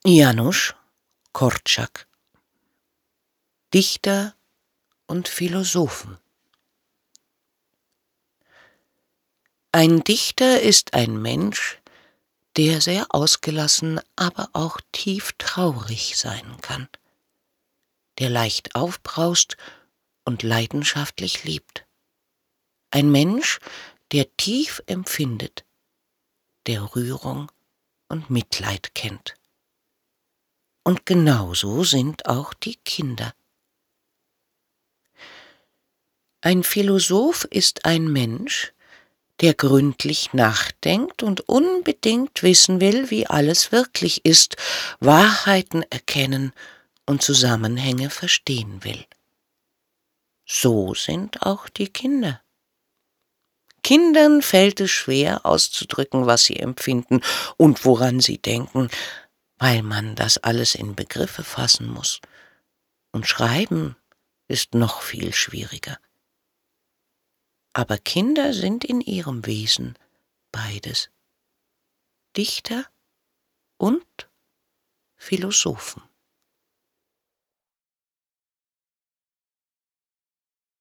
Janusz Korczak, Dichter und Philosophen. Ein Dichter ist ein Mensch, der sehr ausgelassen, aber auch tief traurig sein kann, der leicht aufbraust und leidenschaftlich liebt. Ein Mensch, der tief empfindet, der Rührung und Mitleid kennt. Und genauso sind auch die Kinder. Ein Philosoph ist ein Mensch, der gründlich nachdenkt und unbedingt wissen will, wie alles wirklich ist, Wahrheiten erkennen und Zusammenhänge verstehen will. So sind auch die Kinder. Kindern fällt es schwer auszudrücken, was sie empfinden und woran sie denken, weil man das alles in Begriffe fassen muss. Und Schreiben ist noch viel schwieriger. Aber Kinder sind in ihrem Wesen beides: Dichter und Philosophen.